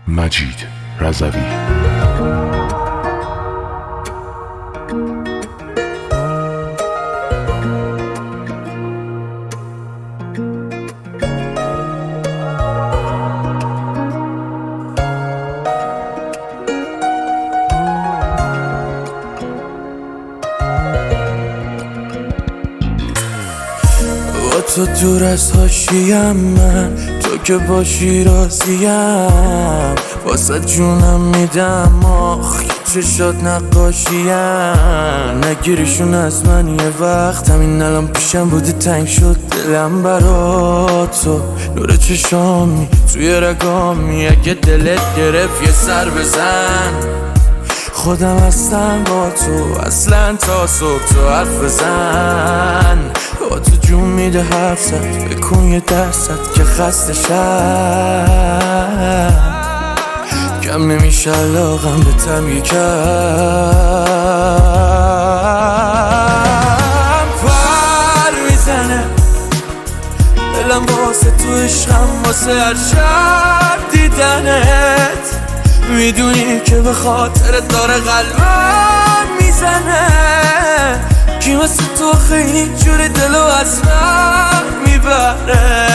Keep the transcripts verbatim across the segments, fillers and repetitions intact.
مجید رضوی. تو دور از حاشیم، من تو که باشی راضیم، واسه جونم میدم آخ چشات نقاشیم. نگیریشون از من یه وقت، همین الان پیشم بودی تنگ شد دلم برا تو. نور چشامی توی رگامی، اگه دلت گرفت یه سر بزن. خودم هستم با تو اصلا تا صبح، تو حرف بزن. با تو جون میده حرف زد، بکن یه درصد که خسته شم. کم نمیشه علاقم به تم یکم. پر میزنه دلم واسه تو، عشقم واسه هر شب دیدنت. میدونی که به خاطر داره قلبم میزنه. کی مثل تو خیلی جوری دلو از من میبره.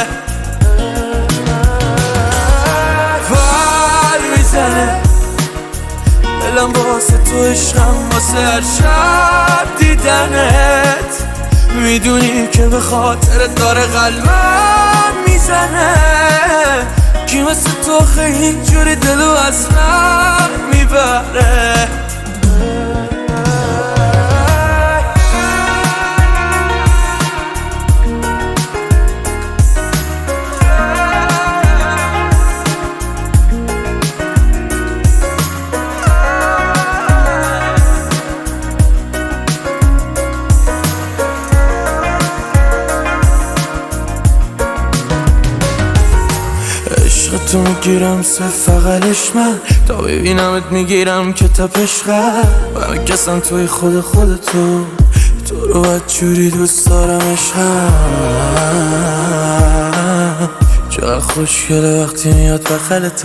پر میزنه دلم واسه تو، عشقم واسه هر شب دیدنت. میدونی که به خاطر داره قلبم میزنه. کی مثل تو خیلی جوری دلو از من میبره. تو میگیرم سه فقلش من، تا ببینمت میگیرم که تپش قلب. من کسم توی خود خودتو، تو رو باید جوری دوست دارمش هم. چقدر خوشگله وقتی میاد بغل تو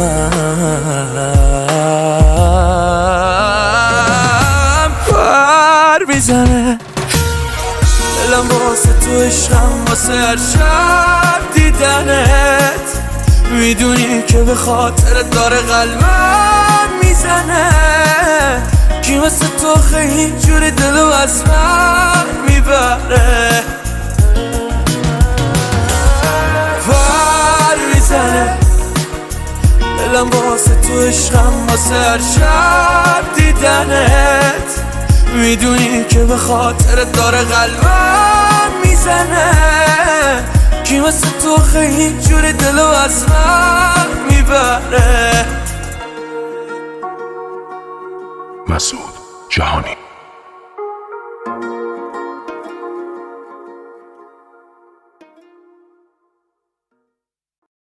اسمم. پر میزنه دلم واسه تو، عشقم واسه هر شب دیدنت. میدونی که به خاطر داره قلبم میزنه. کی مثل تو خیلی جوری دلو از من میبره. پر میزنه دلم واسه تو، عشقم واسه هر شب دیدنت. میدونی که به خاطر داره قلبم میزنه. کی مثل تو خیلی جوری دلو از من میبره. مسعود جهانی.